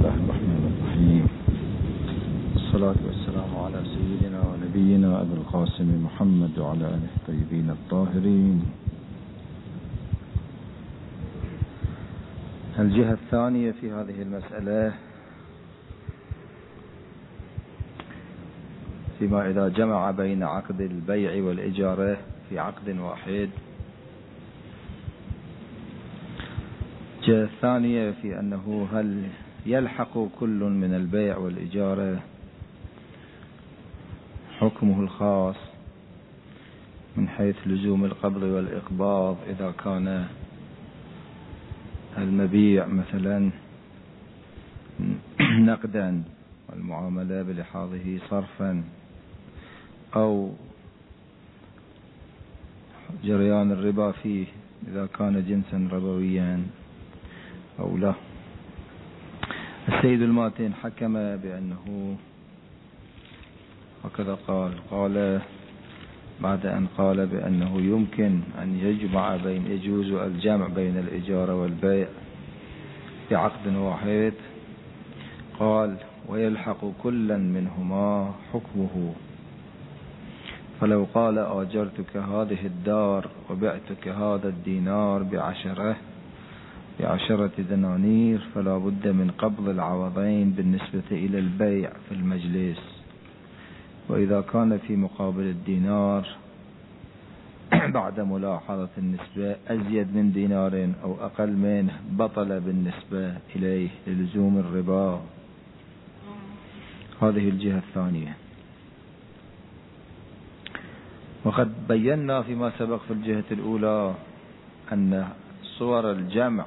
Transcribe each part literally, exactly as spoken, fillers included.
الله الرحمن الرحيم. الصلاة والسلام على سيدنا ونبينا أبي القاسم محمد وعلى آله الطيبين الطاهرين. الجهة الثانية في هذه المسألة فيما إذا جمع بين عقد البيع والإجارة في عقد واحد. الجهة الثانية في أنه هل يلحق كل من البيع والإجارة حكمه الخاص من حيث لزوم القبض والإقباض إذا كان المبيع مثلا نقدا والمعاملة بلحاظه صرفا، أو جريان الربا فيه إذا كان جنسا ربويا أو لا. السيد الماتين حكم بأنه هكذا قال قال بعد أن قال بأنه يمكن أن يجمع بين يجوز الجمع بين الإجارة والبيع في عقد واحد، قال ويلحق كلا منهما حكمه. فلو قال آجرتك هذه الدار وبعتك هذا الدينار بعشرة بعشرة دنانير فلا بد من قبض العوضين بالنسبة إلى البيع في المجلس. وإذا كان في مقابل الدينار بعد ملاحظة النسبة أزيد من دينار أو أقل منه بطل بالنسبة إليه للزوم الربا. هذه الجهة الثانية. وقد بينا فيما سبق في الجهة الأولى أن صور الجمع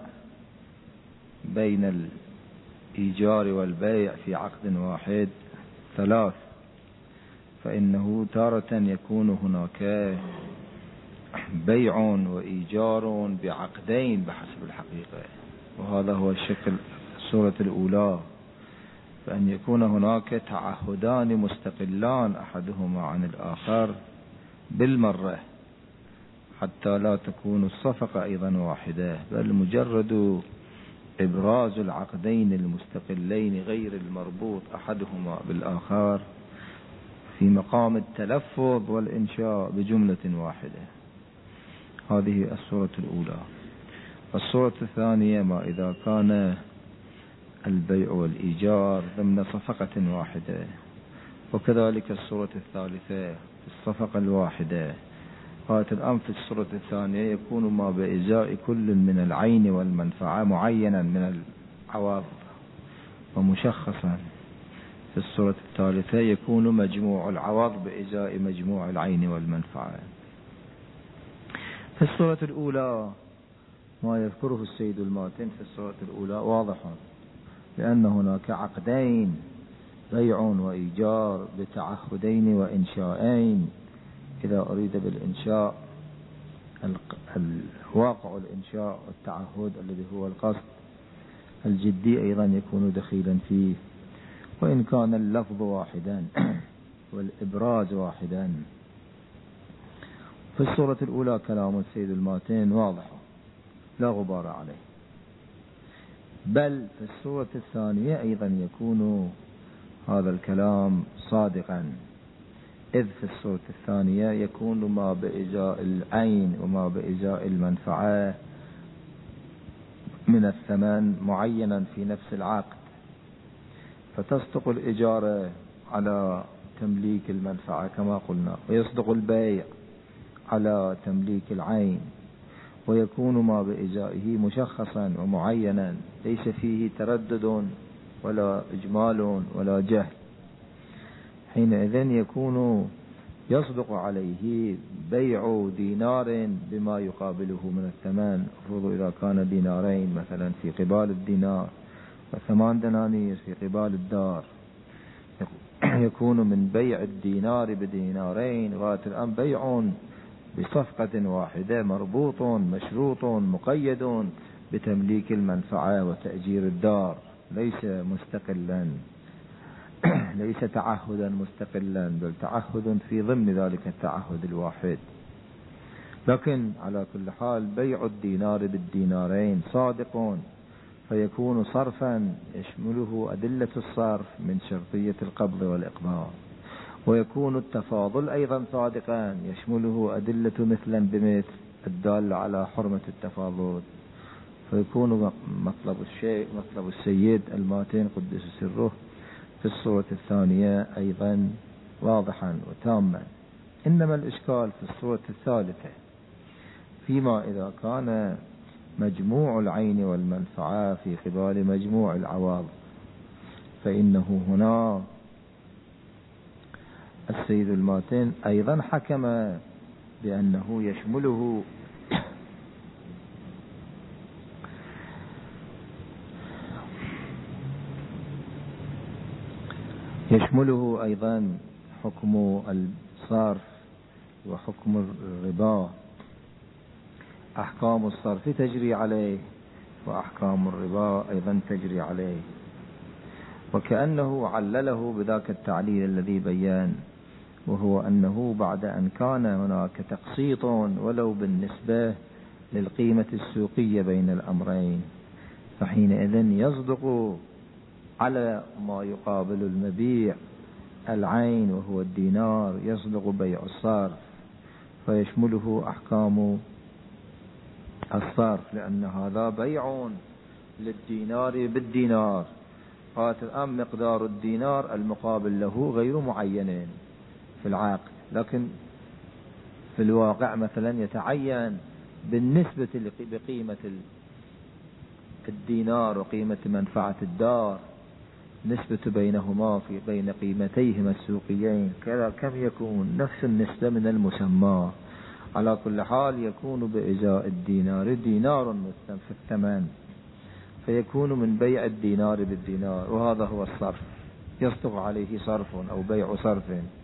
بين الإيجار والبيع في عقد واحد ثلاث، فإنه تارة يكون هناك بيع وإيجار بعقدين بحسب الحقيقة، وهذا هو الشكل الصورة الأولى، فأن يكون هناك تعهدان مستقلان أحدهما عن الآخر بالمرة حتى لا تكون الصفقة أيضا واحدة، بل مجرد إبراز العقدين المستقلين غير المربوط أحدهما بالآخر في مقام التلفظ والإنشاء بجملة واحدة. هذه الصورة الأولى. الصورة الثانية ما إذا كان البيع والإيجار ضمن صفقة واحدة، وكذلك الصورة الثالثة الصفقة الواحدة. قالت الآن في الصورة الثانية يكون ما بإزاء كل من العين والمنفعة معينا من العوض ومشخصا. في الصورة الثالثة يكون مجموع العوض بإزاء مجموع العين والمنفعة. في الصورة الأولى ما يذكره السيد الماتن في الصورة الأولى واضح، لأن هناك عقدين بيع وإيجار بتعهدين وإنشاءين. إذا أريد بالإنشاء الواقع الإنشاء والتعهد الذي هو القصد الجدي أيضا يكون دخيلا فيه، وإن كان اللفظ واحدا والإبراز واحدا. في الصورة الأولى كلام السيد الماتين واضح لا غبار عليه، بل في الصورة الثانية أيضا يكون هذا الكلام صادقا، إذ في الصورة الثانية يكون ما بإزاء العين وما بإزاء المنفعة من الثمن معينا في نفس العقد، فتصدق الإجارة على تمليك المنفعة كما قلنا، ويصدق البيع على تمليك العين، ويكون ما بإزائه مشخصا ومعينا ليس فيه تردد ولا إجمال ولا جهل. حينئذ يكون يصدق عليه بيع دينار بما يقابله من الثمن. فرض إذا كان دينارين مثلا في قبال الدينار وثمان دنانير في قبال الدار، يكون من بيع الدينار بدينارين غاية الآن بيع بصفقة واحدة مربوط مشروط مقيد بتمليك المنفعة وتأجير الدار، ليس مستقلا ليس تعهدا مستقلا، بل تعهد في ضمن ذلك التعهد الواحد. لكن على كل حال بيع الدينار بالدينارين صادق فيكون صرفا يشمله أدلة الصرف من شرطية القبض والإقباض. ويكون التفاضل أيضا صادقا يشمله أدلة مثلا بمثل الدالة على حرمة التفاضل. فيكون مطلب الشيء مطلب السيد الماتين قدس سره في الصورة الثانية أيضا واضحا وتاما. إنما الإشكال في الصورة الثالثة، فيما إذا كان مجموع العين والمنفعة في قبال مجموع العواض، فإنه هنا السيد الماتين أيضا حكم بأنه يشمله يشمله أيضا حكم الصرف وحكم الربا. أحكام الصرف تجري عليه وأحكام الربا أيضا تجري عليه. وكأنه علله بذاك التعليل الذي بيان، وهو أنه بعد أن كان هناك تقسيط ولو بالنسبة للقيمة السوقية بين الأمرين، فحينئذ يصدق على ما يقابل المبيع العين وهو الدينار، يصدق بيع الصرف فيشمله أحكام الصرف، لأن هذا بيع للدينار بالدينار. قالت الآن مقدار الدينار المقابل له غير معين في العقد، لكن في الواقع مثلا يتعين بالنسبة بقيمة الدينار وقيمة منفعة الدار، نسبة بينهما في بين قيمتيهما السوقيين كذا كم يكون نفس النسبة من المسمى. على كل حال يكون بإزاء الدينار دينار في الثمن، فيكون من بيع الدينار بالدينار، وهذا هو الصرف، يصدق عليه صرف أو بيع صرف.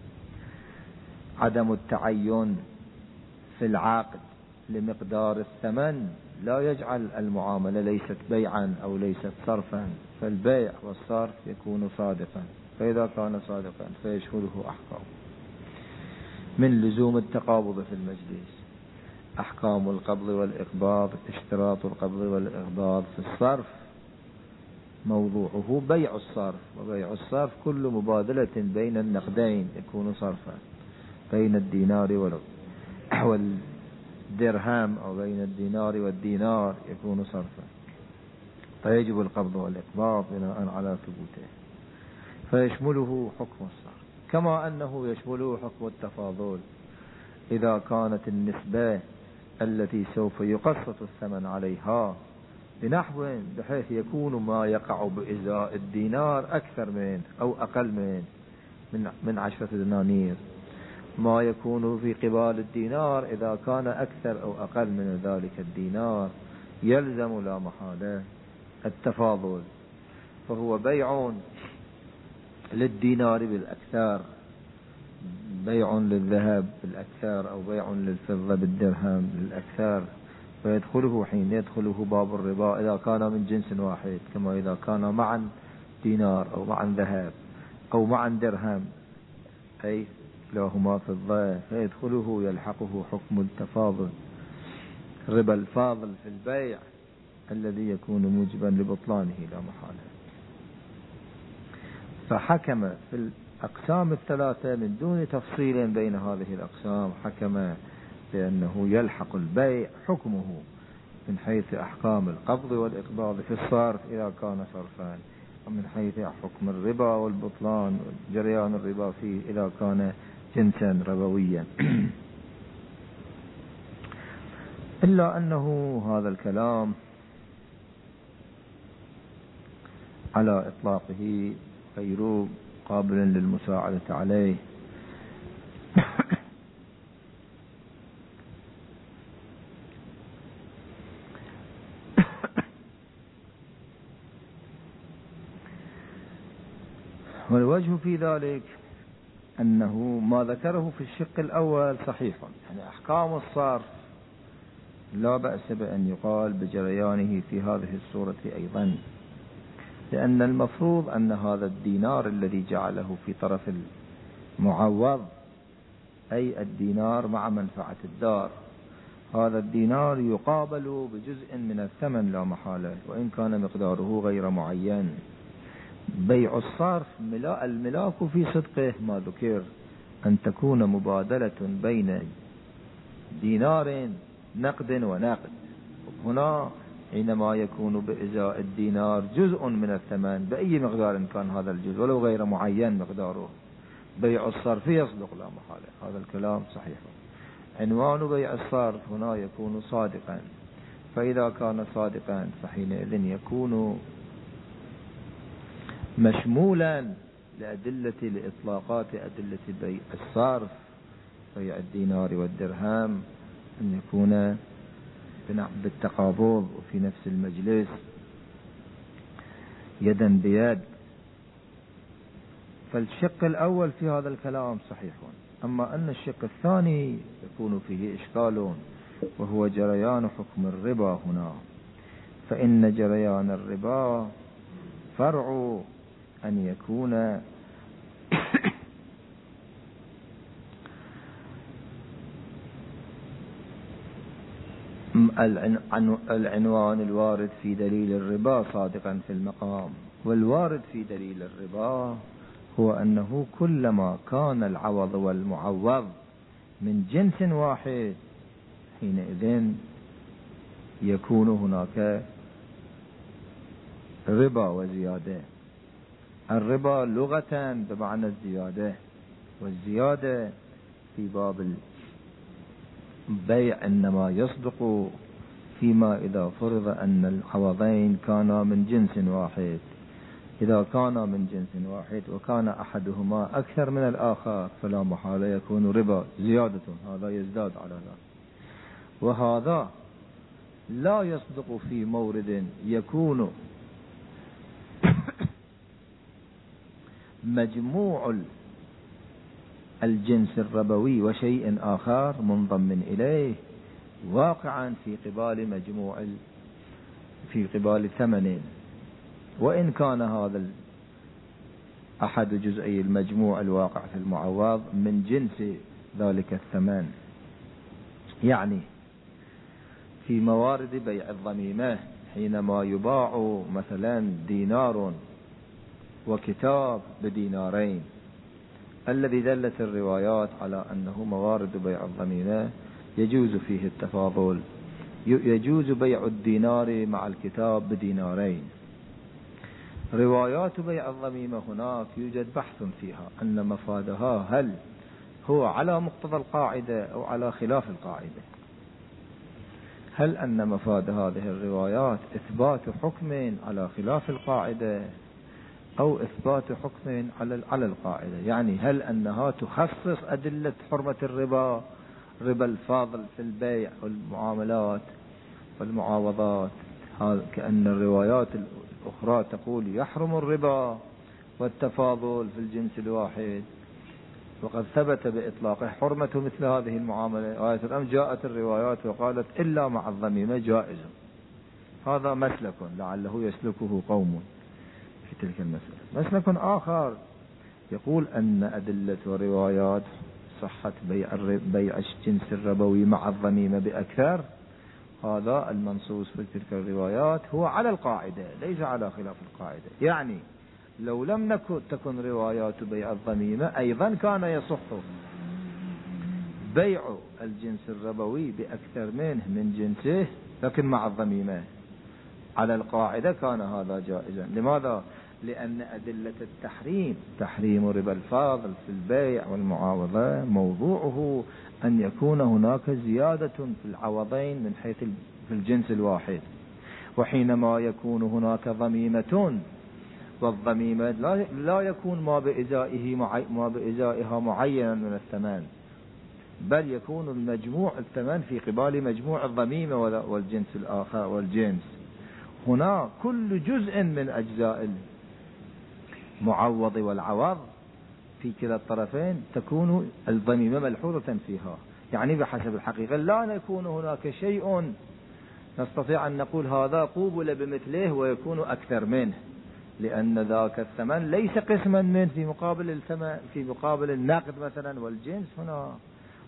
عدم التعين في العقد لمقدار الثمن لا يجعل المعاملة ليست بيعا أو ليست صرفا، فالبيع والصرف يكون صادقا. فإذا كان صادقا فيشمله أحكام. من لزوم التقابض في المجلس أحكام القبض والإقباض. اشتراط القبض والإقباض في الصرف موضوعه بيع الصرف، وبيع الصرف كل مبادلة بين النقدين يكون صرفا، بين الدينار والدرهم أو بين الدينار والدينار يكون صرفا، فيجب القبض والإقباض بناء على ثبوته، فيشمله حكم الصرف. كما أنه يشمله حكم التفاضل إذا كانت النسبة التي سوف يقسط الثمن عليها بنحو بحيث يكون ما يقع بإزاء الدينار أكثر من أو أقل من من, من عشرة دنانير، ما يكون في قبال الدينار إذا كان أكثر أو أقل من ذلك الدينار يلزم لا محالة التفاضل، فهو بيع للدينار بالأكثر، بيع للذهب بالأكثر، أو بيع للفضة بالدرهم بالأكثر، فيدخله حين يدخله باب الربا إذا كان من جنس واحد، كما إذا كان معا دينار أو معا ذهب أو معا درهم أي كلاهما فضة، فيدخله يلحقه حكم التفاضل، ربا الفاضل في البيع الذي يكون موجبا لبطلانه لا محالة. فحكم في الأقسام الثلاثة من دون تفصيل بين هذه الأقسام، حكم بأنه يلحق البيع حكمه من حيث أحكام القبض والإقباض في الصرف إذا كان صرفان، ومن حيث حكم الربا والبطلان جريان الربا فيه إذا كان جنسا ربويا. إلا أنه هذا الكلام على إطلاقه غير قابل للمساعدة عليه. والوجه في ذلك أنه ما ذكره في الشق الأول صحيح، يعني أحكام الصرف لا بأس بأن يقال بجريانه في هذه الصورة أيضا، لأن المفروض أن هذا الدينار الذي جعله في طرف المعوض أي الدينار مع منفعة الدار، هذا الدينار يقابل بجزء من الثمن لا محالة، وإن كان مقداره غير معين. بيع الصرف الملاك في صدقه ما ذكر أن تكون مبادلة بين دينار نقد ونقد. هنا حينما يكون بإزاء الدينار جزء من الثمن بأي مقدار كان هذا الجزء ولو غير معين مقداره، بيع الصرف يصدق لا محالة، هذا الكلام صحيح. عنوان بيع الصرف هنا يكون صادقا، فإذا كان صادقا فحينئذ يكون مشمولا لأدلة لإطلاقات أدلة بيع الصرف، بيع الدينار والدرهم، أن يكون بالتقابض وفي نفس المجلس يدا بيد. فالشق الأول في هذا الكلام صحيح، أما أن الشق الثاني يكون فيه إشكال، وهو جريان حكم الربا هنا. فإن جريان الربا فرع أن يكون العنوان الوارد في دليل الربا صادقا في المقام، والوارد في دليل الربا هو أنه كلما كان العوض والمعوض من جنس واحد حينئذ يكون هناك ربا وزيادة. الربا لغة بمعنى الزيادة، والزيادة في باب البيع إنما يصدق فيما إذا فرض أن العوضين كانا من جنس واحد. إذا كانا من جنس واحد وكان أحدهما أكثر من الآخر فلا محالة يكون ربا زيادة، هذا يزداد على ذلك. وهذا لا يصدق في مورد يكون مجموع الجنس الربوي وشيء آخر منضم إليه واقعا في قبال مجموع في قبال ثمنين، وإن كان هذا أحد جزئي المجموع الواقع في المعوض من جنس ذلك الثمن. يعني في موارد بيع الضميمة حينما يباع مثلا دينار وكتاب بدينارين، الذي دلت الروايات على أنه موارد بيع الضميمة يجوز فيه التفاضل، يجوز بيع الدينار مع الكتاب بدينارين. روايات بيع الضميمة هناك يوجد بحث فيها أن مفادها هل هو على مقتضى القاعدة أو على خلاف القاعدة. هل أن مفاد هذه الروايات إثبات حكم على خلاف القاعدة أو إثبات حكم على على القاعدة؟ يعني هل أنها تخصص أدلة حرمة الربا، ربا الفاضل في البيع والمعاملات والمعاوضات، كأن الروايات الأخرى تقول يحرم الربا والتفاضل في الجنس الواحد، وقد ثبت بإطلاقه حرمة مثل هذه المعاملة. آية الأم جاءت الروايات وقالت إلا مع الضميمة جائز. هذا مسلك لعله يسلكه قوم في تلك المسألة. مسلك آخر يقول أن أدلة وروايات صحة بيع بيع الجنس الربوي مع الضميمة بأكثر، هذا المنصوص في تلك الروايات هو على القاعدة ليس على خلاف القاعدة. يعني لو لم نكن تكن روايات بيع الضميمة أيضا كان يصح بيع الجنس الربوي بأكثر منه من جنسه، لكن مع الضميمة على القاعدة كان هذا جائزا. لماذا؟ لأن أدلة التحريم، تحريم ربا الفاضل في البيع والمعاوضة، موضوعه أن يكون هناك زيادة في العوضين من حيث في الجنس الواحد. وحينما يكون هناك ضميمة، والضميمة لا, لا يكون ما بإزائه معي ما بإزائها معينا من الثمن، بل يكون المجموع الثمن في قبال مجموع الضميمة والجنس الآخر والجنس. هنا كل جزء من أجزاء المعوض والعوض في كلا الطرفين تكون الضميمة ملحوظة فيها. يعني بحسب الحقيقة لا يكون هناك شيء نستطيع أن نقول هذا قوبل بمثله ويكون أكثر منه، لأن ذاك الثمن ليس قسما منه في مقابل الثمن في مقابل النقد مثلا والجنس. هنا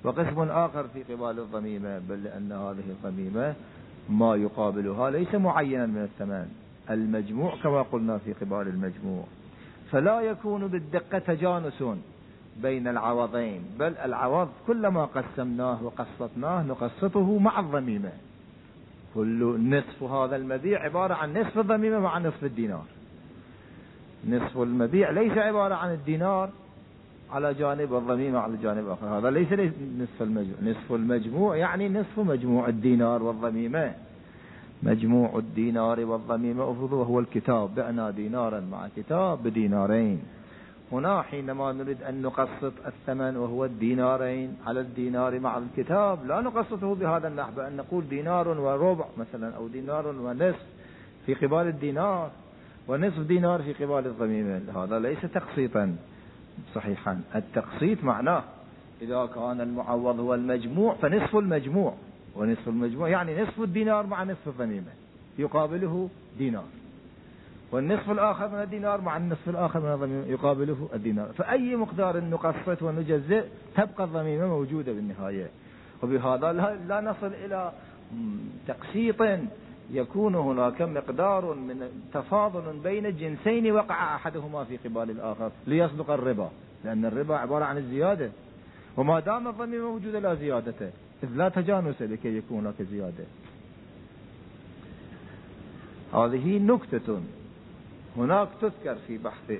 وقسم آخر في قبال الضميمة، بل لأن هذه الضميمة ما يقابلها ليس معينا من الثمن، المجموع كما قلنا في قبال المجموع، فلا يكون بالدقة تجانس بين العوضين، بل العوض كلما قسمناه وقسطناه نقسطه مع الضميمة. كل نصف هذا المبيع عبارة عن نصف الضميمة مع نصف الدينار. نصف المبيع ليس عبارة عن الدينار على جانب والضميمة على جانب آخر، هذا ليس نصف المجموع. نصف المجموع يعني نصف مجموع الدينار والضميمة. مجموع الدينار والضميمة وهو الكتاب، بعنا دينارا مع كتاب بدينارين. هنا حينما نريد أن نقسط الثمن وهو الدينارين على الدينار مع الكتاب، لا نقسطه بهذا النحو أن نقول دينار وربع مثلا أو دينار ونصف في قبال الدينار ونصف دينار في قبال الضميمة، هذا ليس تقسيطا صحيحا. التقسيط معناه إذا كان المعوض هو المجموع فنصف المجموع، ونصف المجموع يعني نصف الدينار مع نصف الضميمة يقابله دينار، والنصف الآخر من الدينار مع النصف الآخر من الضميمة يقابله الدينار. فأي مقدار نقسط ونجزئ تبقى الضميمة موجودة بالنهاية. وبهذا لا نصل إلى تقسيط يكون هناك مقدار من تفاضل بين الجنسين وقع أحدهما في قبال الآخر ليصدق الربا، لأن الربا عبارة عن الزيادة، وما دام الضميمة موجودة لا زيادة، إذ لا تجانس لكي يكون هناك زيادة. هذه نكتة هناك تذكر في بحث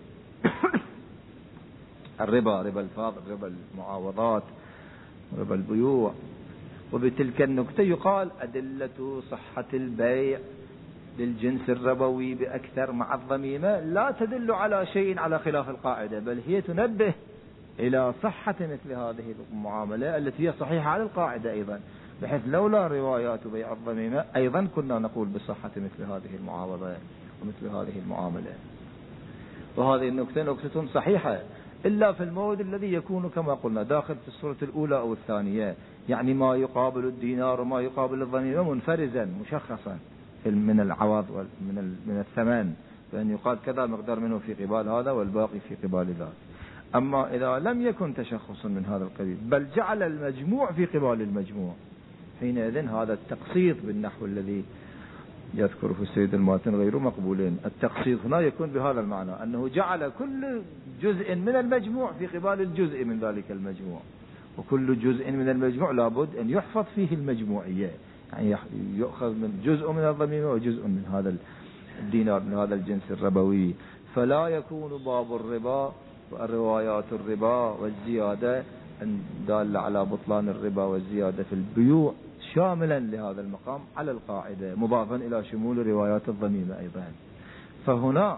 الربا، ربا الفاضل، ربا المعاوضات، ربا البيوع. وبتلك النكتة يقال أدلة صحة البيع للجنس الربوي بأكثر مع الضميمة لا تدل على شيء على خلاف القاعدة، بل هي تنبه إلى صحة مثل هذه المعاملة التي هي صحيحة على القاعدة أيضا، بحيث لولا روايات بيع الضميمة أيضا كنا نقول بصحة مثل هذه المعاوضة ومثل هذه المعاملة. وهذه النكتة نكتة صحيحة إلا في الموضع الذي يكون كما قلنا داخل في الصورة الأولى أو الثانية، يعني ما يقابل الدينار وما يقابل الضميمة منفرزا مشخصا من العوض ومن من الثمن، فإن يقال كذا مقدار منه في قبال هذا والباقي في قبال ذاك. أما إذا لم يكن تشخص من هذا القبيل بل جعل المجموع في قبال المجموع، حينئذ هذا التقسيط بالنحو الذي يذكره السيد الماتن غير مقبولين. التقسيط هنا يكون بهذا المعنى أنه جعل كل جزء من المجموع في قبال الجزء من ذلك المجموع، وكل جزء من المجموع لابد أن يحفظ فيه المجموعية، يعني يؤخذ من جزء من الضميمة وجزء من هذا الدينار من هذا الجنس الربوي، فلا يكون باب الربا والروايات الربا والزيادة دالة على بطلان الربا والزيادة في البيوع شاملا لهذا المقام على القاعدة، مضافا إلى شمول روايات الضميمة أيضا. فهنا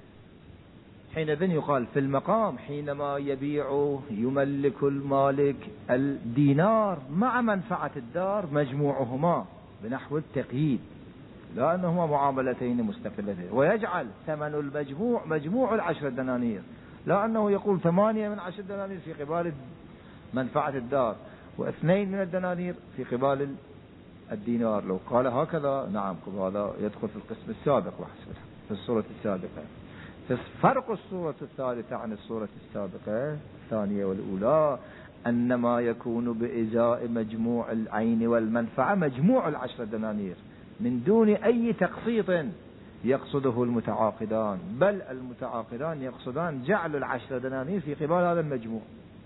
حينئذ يقال في المقام حينما يبيع يملك المالك الدينار مع منفعة الدار مجموعهما بنحو التقييد، لا أنهما معاملتين مستقلتين، ويجعل ثمن المجموع مجموع العشر دنانير، لا أنه يقول ثمانية من عشر دنانير في قبال منفعة الدار واثنين من الدنانير في قبال الدينار. لو قال هكذا نعم هذا يدخل في القسم السابق في الصورة السابقة. فرق الصورة الثالثة عن الصورة السابقة الثانية والأولى أن ما يكون بإزاء مجموع العين والمنفعة مجموع العشر دنانير من دون أي تقسيط يقصده المتعاقدان، بل المتعاقدان يقصدان جعل العشر دنانير في قبال هذا المجموع،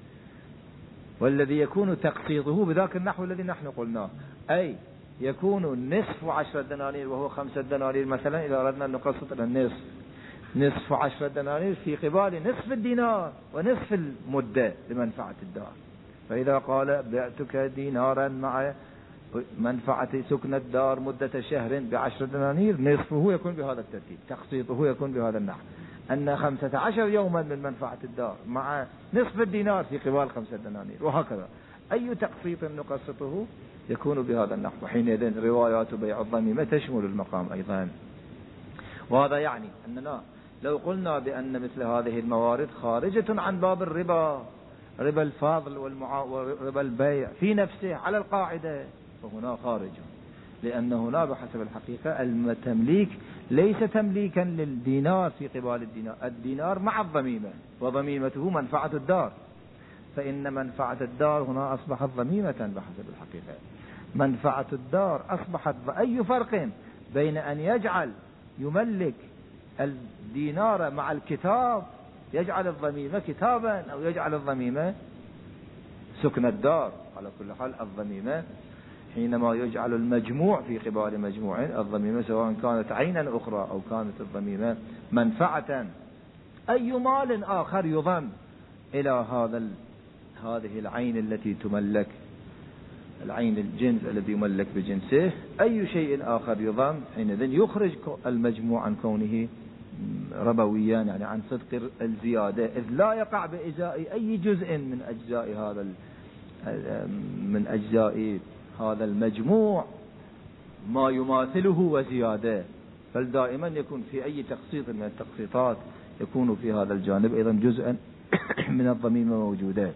والذي يكون تقسيطه بذاك النحو الذي نحن قلناه، أي يكون نصف عشر دنانير وهو خمسة دنانير مثلا إذا أردنا أن نقسط إلى النصف، نصف عشر دنانير في قبال نصف الدينار ونصف المدة لمنفعة الدار. فإذا قال بعتك دينارا مع منفعة سكن الدار مدة شهر بعشر دنانير، نصفه يكون بهذا الترتيب، تقسيطه يكون بهذا النحو، أن خمسة عشر يوما من منفعة الدار مع نصف الدينار في قبال خمسة دنانير، وهكذا أي تقسيط نقسطه يكون بهذا النحو. حينئذ روايات بيع الضميمة تشمل المقام أيضا. وهذا يعني أننا لو قلنا بأن مثل هذه الموارد خارجة عن باب الربا، ربا الفاضل وربا البيع في نفسه على القاعدة، فهنا خارج، لأن هنا بحسب الحقيقة التمليك ليس تمليكا للدينار في قبال الدينار، الدينار مع الضميمة وضميمته منفعة الدار، فإن منفعة الدار هنا أصبحت ضميمة بحسب الحقيقة. منفعة الدار أصبحت. أي فرق بين أن يجعل يملك الدينار مع الكتاب، يجعل الضميمة كتابا، أو يجعل الضميمة سكن الدار؟ على كل حال الضميمة حينما يجعل المجموع في قبال مجموع، الضميمة سواء كانت عينا أخرى أو كانت الضميمة منفعة. أي مال آخر يضم إلى هذا هذه العين التي تملك، العين الجنس الذي يملك بجنسه، أي شيء آخر يضم حينئذ يخرج المجموع عن كونه ربويا، يعني عن صدق الزيادة، إذ لا يقع بإزاء أي جزء من أجزاء هذا من أجزاء هذا المجموع ما يماثله وزيادة، بل دائما يكون في أي تقسيط من التقسيطات يكون في هذا الجانب أيضا جزءا من الضميمة موجودة.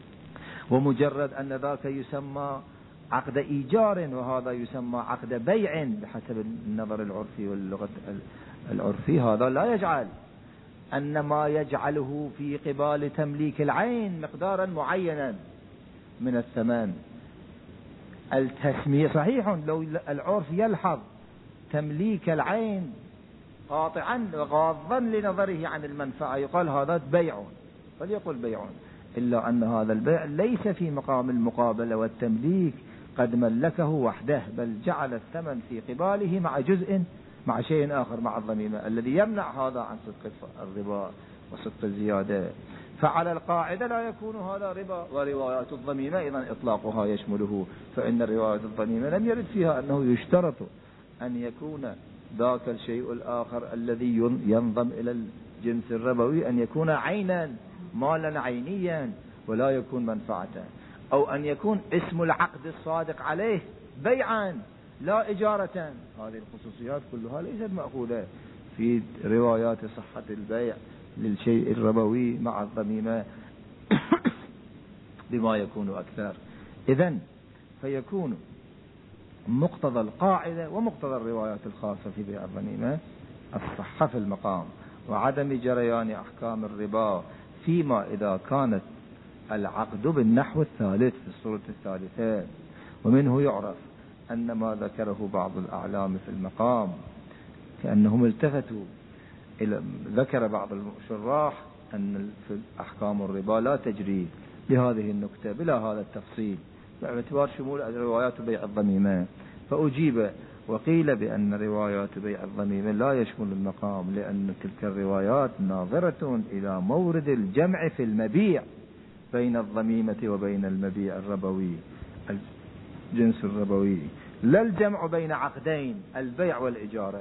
ومجرد أن ذاك يسمى عقد إيجار وهذا يسمى عقد بيع بحسب النظر العرفي واللغة العرفي، هذا لا يجعل أن ما يجعله في قبال تمليك العين مقدارا معينا من الثمن. التسمية صحيح لو العرف يلحظ تمليك العين قاطعا وغاضا لنظره عن المنفعة يقال هذا بيع، فليقل بيع، إلا أن هذا البيع ليس في مقام المقابلة والتمليك، قد ملكه وحده، بل جعل الثمن في قباله مع جزء مع شيء آخر مع الضميمة الذي يمنع هذا عن صدق الربا وصدق الزيادة. فعلى القاعدة لا يكون هذا ربا. وروايات الضميمة أيضا إطلاقها يشمله، فإن روايات الضميمة لم يرد فيها أنه يشترط أن يكون ذاك الشيء الآخر الذي ينضم إلى الجنس الربوي أن يكون عينا مالا عينيا ولا يكون منفعة، أو أن يكون اسم العقد الصادق عليه بيعا لا إجارة. هذه الخصوصيات كلها ليست مأخوذة في روايات صحة البيع للشيء الربوي مع الضميمة بما يكون أكثر. إذن فيكون مقتضى القاعدة ومقتضى الروايات الخاصة في بيع الضميمة الصحة في المقام وعدم جريان أحكام الربا، فيما إذا كانت العقد بالنحو الثالث في الصورة الثالثة. ومنه يعرف أن ما ذكره بعض الأعلام في المقام كأنهم التفتوا إلى ذكر بعض الشراح أن في أحكام الربا لا تجري بهذه النكتة بلا هذا التفصيل باعتبار شمول روايات بيع الضميمة، فأجيب وقيل بأن روايات بيع الضميمة لا يشمل المقام، لأن تلك الروايات ناظرة إلى مورد الجمع في المبيع بين الضميمة وبين المبيع الربوي الجنس الربوي، لا الجمع بين عقدين البيع والإجارة.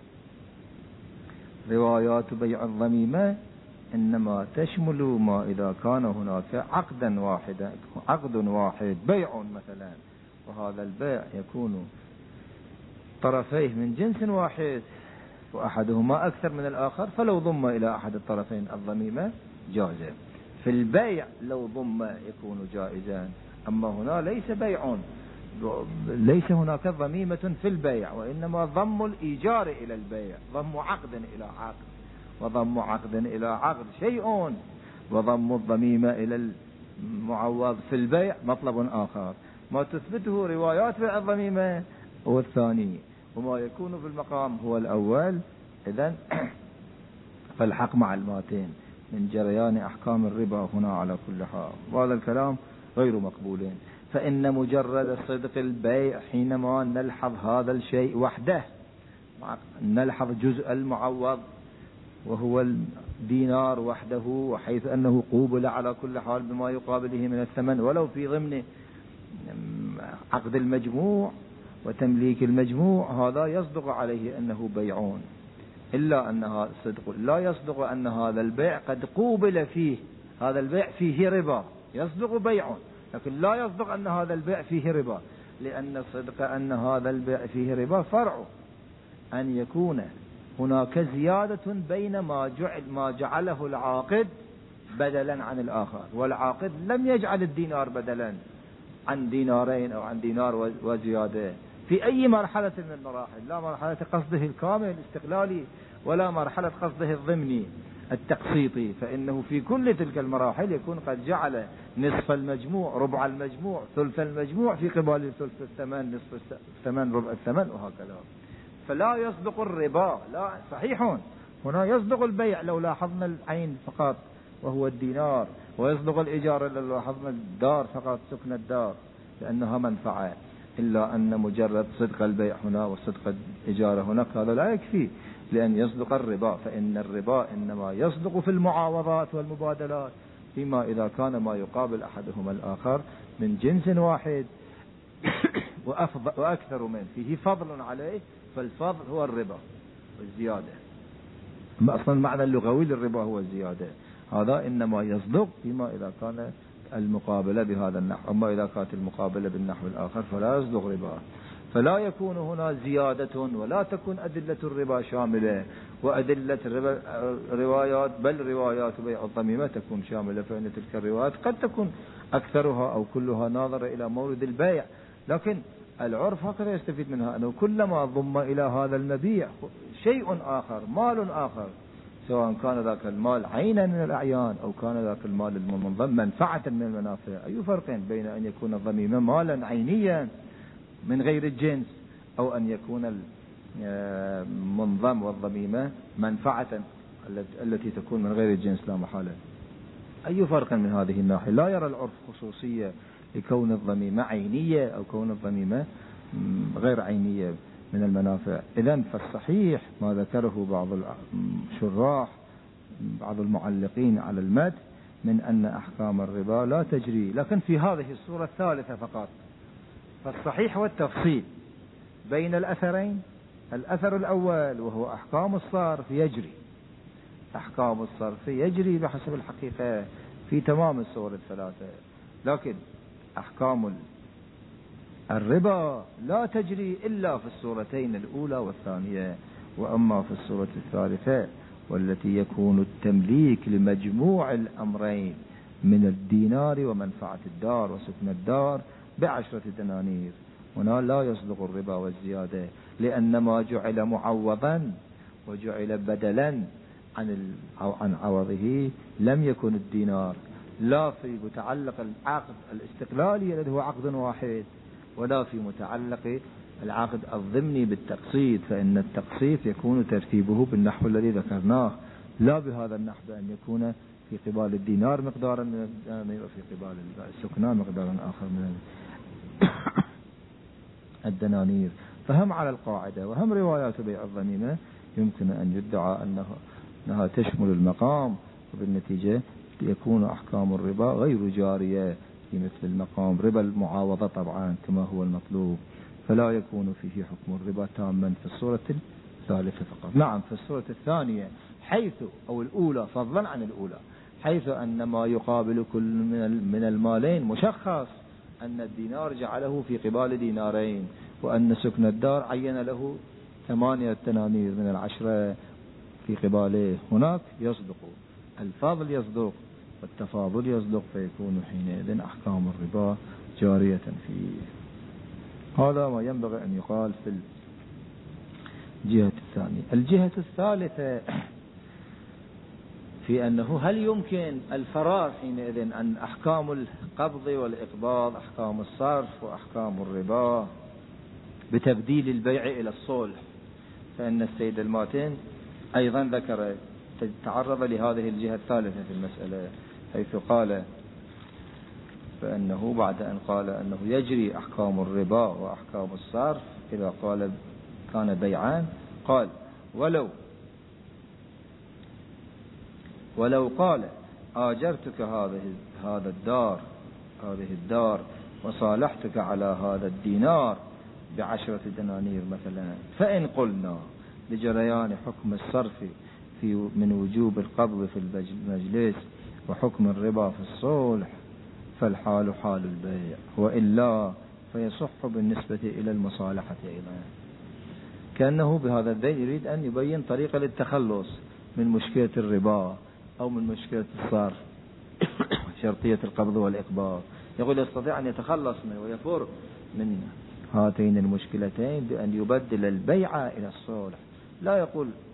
روايات بيع الضميمة إنما تشمل ما إذا كان هناك عقدا واحدا عقد واحد بيع مثلا، وهذا البيع يكون طرفيه من جنس واحد وأحدهما أكثر من الآخر، فلو ضم إلى أحد الطرفين الضميمة جائزة. في البيع لو ضم يكون جائزا، أما هنا ليس بيع، ليس هناك ضميمة في البيع، وإنما ضم الإيجار إلى البيع، ضم عقد إلى عقد، وضم عقد إلى عقد شيء، وضم الضميمة إلى المعوض في البيع مطلب آخر. ما تثبته روايات بيع الضميمة هو الثاني، وما يكون في المقام هو الأول. إذن فالحق مع الماتين من جريان أحكام الربا هنا على كل حال، وهذا الكلام غير مقبول. فإن مجرد صدق البيع حينما نلحظ هذا الشيء وحده، نلحظ جزء المعوض وهو الدينار وحده، وحيث أنه قوبل على كل حال بما يقابله من الثمن ولو في ضمن عقد المجموع وتمليك المجموع، هذا يصدق عليه أنه بيعون، إلا أنها صدق لا يصدق أن هذا البيع قد قوبل فيه، هذا البيع فيه ربا، يصدق بيعون لكن لا يصدق أن هذا البيع فيه ربا، لأن الصدق أن هذا البيع فيه ربا فرع أن يكون هناك زيادة بين ما جعل ما جعله العاقد بدلا عن الآخر، والعاقد لم يجعل الدينار بدلا عن دينارين أو عن دينار وزيادة في أي مرحلة من المراحل، لا مرحلة قصده الكامل الاستقلالي ولا مرحلة قصده الضمني، التقسيطي، فإنه في كل تلك المراحل يكون قد جعل نصف المجموع، ربع المجموع، ثلث المجموع في قبال ثلث الثمن، نصف الثمن، ربع الثمن، وهكذا. فلا يصدق الربا، لا صحيح هنا يصدق البيع لو لاحظنا العين فقط وهو الدينار، ويصدق الإجارة لو لاحظنا الدار فقط، سكن الدار، لأنها منفعة، إلا أن مجرد صدق البيع هنا وصدق الإجارة هناك هذا لا يكفي لأن يصدق الربا، فإن الربا إنما يصدق في المعاوضات والمبادلات، فيما إذا كان ما يقابل أحدهما الآخر من جنس واحد وأكثر منه فيه فضل عليه، فالفضل هو الربا والزيادة. أصلا المعنى اللغوي للربا هو الزيادة، هذا إنما يصدق فيما إذا كان المقابلة بهذا النحو، أما إذا كانت المقابلة بالنحو الآخر فلا يصدق ربا. فلا يكون هنا زيادة، ولا تكون أدلة الربا شاملة، وأدلة الربا روايات، بل روايات بيع الضميمة تكون شاملة، فإن تلك الروايات قد تكون أكثرها أو كلها ناظرة إلى مورد البيع، لكن العرف هكذا يستفيد منها أنه كلما ضم إلى هذا المبيع شيء آخر، مال آخر، سواء كان ذاك المال عينا من الأعيان أو كان ذاك المال المنضم منفعة من المنافع، أي فرق بين أن يكون الضميمة مالا عينيا من غير الجنس، أو أن يكون المنضم والضميمة منفعة التي تكون من غير الجنس لا محالة. أي فرق من هذه الناحية؟ لا يرى العرف خصوصية لكون الضميمة عينية أو كون الضميمة غير عينية من المنافع. إذن فالصحيح ما ذكره بعض الشراح، بعض المعلقين على المد، من أن أحكام الربا لا تجري، لكن في هذه الصورة الثالثة فقط. فالصحيح هو التفصيل بين الأثرين. الأثر الأول وهو أحكام الصرف يجري، أحكام الصرف يجري بحسب الحقيقة في تمام الصور الثلاثة، لكن أحكام الربا لا تجري إلا في الصورتين الأولى والثانية. وأما في الصورة الثالثة والتي يكون التمليك لمجموع الأمرين من الدينار ومنفعة الدار وسكن الدار بعشرة دنانير، هنا لا يصدق الربا والزيادة، لأن ما جعل معوضا وجعل بدلا عن عن عوضه لم يكن الدينار، لا في متعلق العقد الاستقلالي الذي هو عقد واحد، ولا في متعلق العقد الضمني بالتقسيط، فإن التقسيط يكون ترتيبه بالنحو الذي ذكرناه، لا بهذا النحو بأن يكون في قبال الدينار مقدارا من الدنانير وفي قبال السكنى مقدارا آخر من الدنانير. فهم على القاعدة وهم روايات بيع الضميمة يمكن أن يدعى أنها تشمل المقام، وبالنتيجة يكون أحكام الربا غير جارية في مثل المقام ربا المعاوضة طبعا كما هو المطلوب، فلا يكون فيه حكم الربا تاما في الصورة الثالثة فقط. نعم في الصورة الثانية حيث أو الأولى فضلا عن الأولى، حيث أن ما يقابل كل من المالين مشخص، أن الدينار جعله في قبال دينارين، وأن سكن الدار عين له ثمانية دنانير من العشرة في قباله، هناك يصدق الفضل يصدق والتفاضل يصدق، فيكون حينئذ أحكام الربا جارية فيه. هذا ما ينبغي أن يقال في الجهة الثانية. الجهة الثالثة في أنه هل يمكن الفراغ حينئذ عن أحكام القبض والإقباض، أحكام الصرف وأحكام الربا، بتبديل البيع إلى الصلح. فإن السيد الماتن أيضا ذكر تعرض لهذه الجهة الثالثة في المسألة، حيث قال فإنه بعد أن قال أنه يجري أحكام الربا وأحكام الصرف إذا قال كان بيعان، قال ولو ولو قال آجرتك هذه هذا الدار هذه الدار وصالحتك على هذا الدينار بعشرة دنانير مثلا، فإن قلنا لجريان حكم الصرف في من وجوب القبض في المجلس وحكم الربا في الصلح فالحال حال البيع، وإلا فيصح بالنسبة إلى المصالحة أيضا. كأنه بهذا البيت يريد أن يبين طريقة للتخلص من مشكلة الربا أو من مشكلة الصرف شرطية القبض والإقباض. يقول يستطيع أن يتخلص منه ويفر من هاتين المشكلتين بأن يبدل البيع إلى الصلح. لا يقول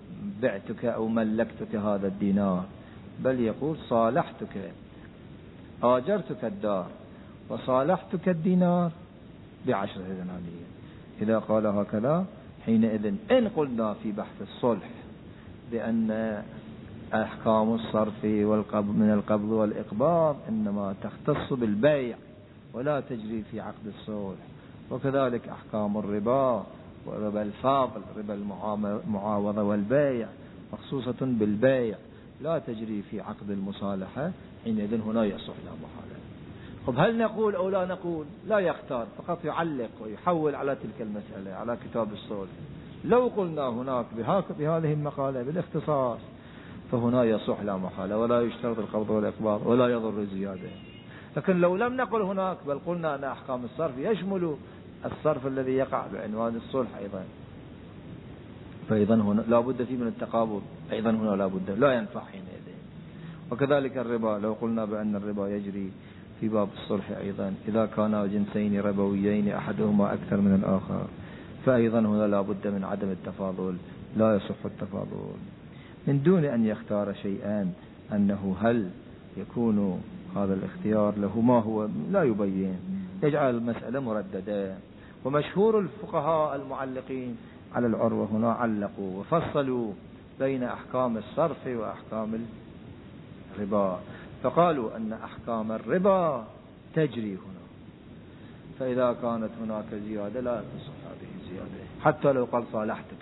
بعتك أو ملكتك هذا الدينار، بل يقول صالحتك، آجرتك الدار وصالحتك الدينار بعشرة دنانير. إذا قال هكذا حينئذ إن قلنا في بحث الصلح بأن أحكام الصرف والقبض من القبض والإقباض إنما تختص بالبيع ولا تجري في عقد الصلح، وكذلك أحكام الربا وربا الفاضل ربا المعاوضة والبيع مخصوصة بالبيع لا تجري في عقد المصالحة، حينئذ هنا يصح لا محالة. طب هل نقول أو لا نقول؟ لا يختار، فقط يعلق ويحول على تلك المسألة على كتاب الصلح. لو قلنا هناك بهذه المقالة بالاختصاص فهنا يصح لا محالة ولا يشترط القبض والإقباض ولا يضر الزيادة. لكن لو لم نقل هناك بل قلنا أن أحكام الصرف يشمل الصرف الذي يقع بعنوان الصلح أيضا، فأيضا هنا لا بد فيه من التقابض، أيضا هنا لا بد، لا ينفع حينئذ. وكذلك الربا، لو قلنا بأن الربا يجري في باب الصلح أيضا إذا كانا جنسين ربويين أحدهما أكثر من الآخر، فأيضا هنا لا بد من عدم التفاضل، لا يصح التفاضل، من دون أن يختار شيئا أنه هل يكون هذا الاختيار له ما هو لا يبين، يجعل المسألة مرددة. ومشهور الفقهاء المعلقين على العروة هنا علقوا وفصلوا بين أحكام الصرف وأحكام الربا، فقالوا أن أحكام الربا تجري هنا، فإذا كانت هناك زيادة لا تصح هذه الزيادة حتى لو قال صالحتك،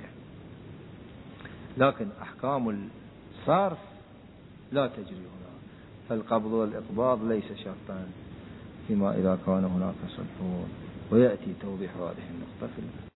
لكن أحكام الصرف لا تجري هنا، فالقبض والإقباض ليس شرطا فيما إذا كان هناك صلح. ويأتي توضيح هذه النقطة في